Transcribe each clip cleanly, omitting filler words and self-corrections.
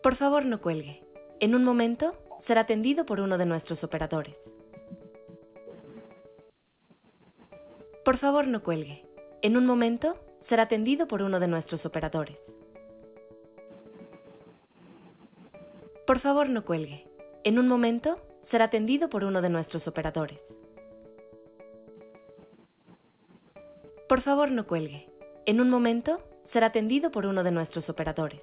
Por favor, no cuelgue. En un momento, será atendido por uno de nuestros operadores. Por favor, no cuelgue. En un momento, será atendido por uno de nuestros operadores. Por favor, no cuelgue. En un momento, será atendido por uno de nuestros operadores. Por favor, no cuelgue. En un momento, será atendido por uno de nuestros operadores.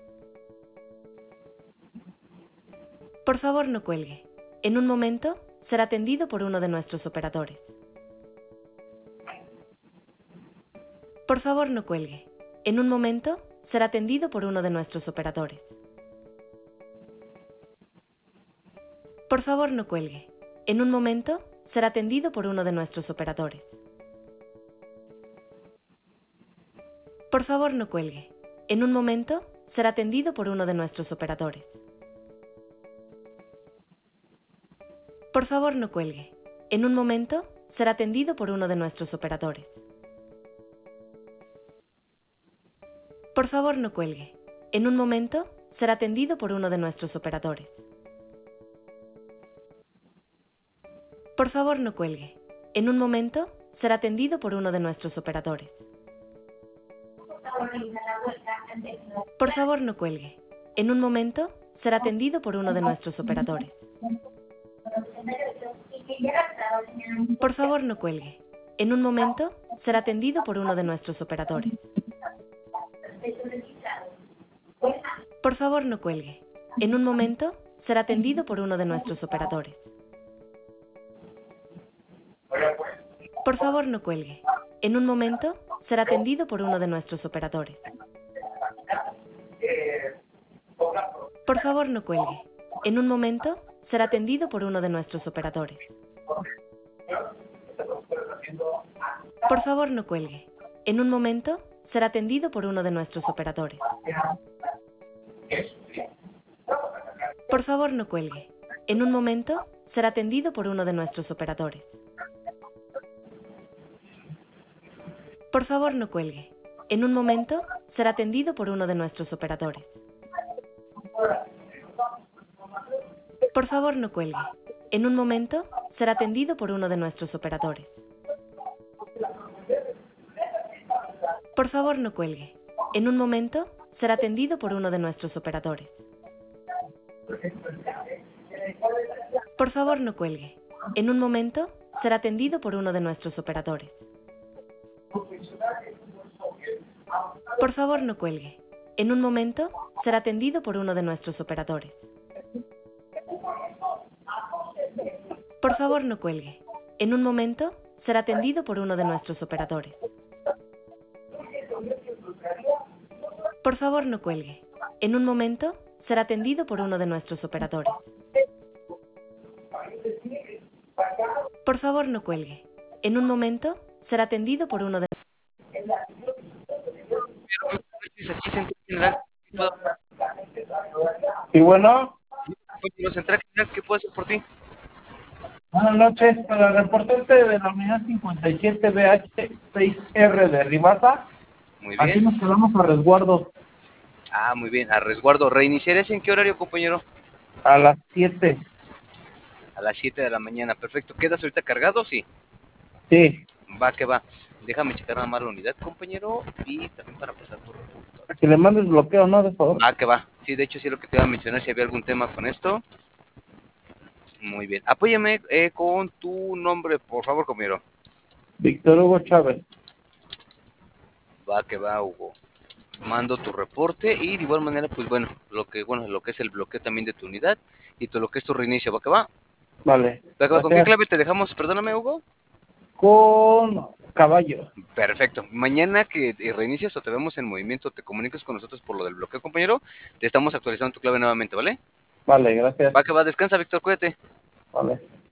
Por favor, no cuelgue. En un momento, será atendido por uno de nuestros operadores. Por favor, no cuelgue. En un momento, será atendido por uno de nuestros operadores. Por favor, no cuelgue. En un momento, será atendido por uno de nuestros operadores. Por favor, no cuelgue. En un momento, será atendido por uno de nuestros operadores. Por favor, no cuelgue. En un momento, será atendido por uno de nuestros operadores. Por favor, no cuelgue. En un momento, será atendido por uno de nuestros operadores. Por favor, no cuelgue. En un momento, será atendido por uno de nuestros operadores. Por favor, no cuelgue. En un momento, será atendido por uno de nuestros operadores. Por favor, no cuelgue. En un momento, será atendido por uno de nuestros operadores. Por favor, no cuelgue. En un momento, será atendido por uno de nuestros operadores. Por favor, no cuelgue. En un momento, será atendido por uno de nuestros operadores. Por favor, no cuelgue. En un momento, será atendido por uno de nuestros operadores. Por favor, no cuelgue. En un momento, será atendido por uno de nuestros operadores. Por favor, no cuelgue. En un momento, será atendido por uno de nuestros operadores. Por favor, no cuelgue. En un momento, será atendido por uno de nuestros operadores. Por favor, no cuelgue. En un momento, será atendido por uno de nuestros operadores. Por favor, no cuelgue. En un momento, será atendido por uno de nuestros operadores. Por favor, no cuelgue. En un momento, será atendido por uno de nuestros operadores. Por favor, no cuelgue. En un momento, será atendido por uno de nuestros operadores. Por favor, no cuelgue. En un momento, será atendido por uno de nuestros operadores. Por favor, no cuelgue. En un momento, será atendido por uno de nuestros operadores. Por favor, no cuelgue. En un momento, será atendido por uno de... Aquí Central General, Y bueno, Central General, ¿qué puedo hacer por ti? buenas noches. Para reportarte de la unidad 57BH6R de Ribasa, Muy aquí bien. nos quedamos a resguardo Ah, muy bien. A resguardo. ¿Reiniciarías en qué horario, compañero? a las 7. A las 7 de la mañana. Perfecto. ¿Quedas ahorita cargado? Sí. Sí, Va, que va. Déjame checar nada más la unidad, compañero. Y también para pasar por reportar. que le mandes bloqueo, ¿no? De favor. Ah, que va. Sí, de hecho, sí es lo que te iba a mencionar, si había algún tema con esto. Muy bien. Apóyame con tu nombre, por favor, compañero. Víctor Hugo Chávez. Va, que va, Hugo. Mando tu reporte y de igual manera, pues bueno, lo que es el bloqueo también de tu unidad y todo lo que es tu reinicio, va, que va. Vale. Va, que va. ¿Con qué Gracias. clave te dejamos? Perdóname, Hugo. Con caballo. Perfecto. Mañana que reinicias o te vemos en movimiento, te comuniques con nosotros por lo del bloqueo, compañero. Te estamos actualizando tu clave nuevamente, ¿vale? Vale, gracias. Va, que va. Descansa, Víctor, cuídate. Vale.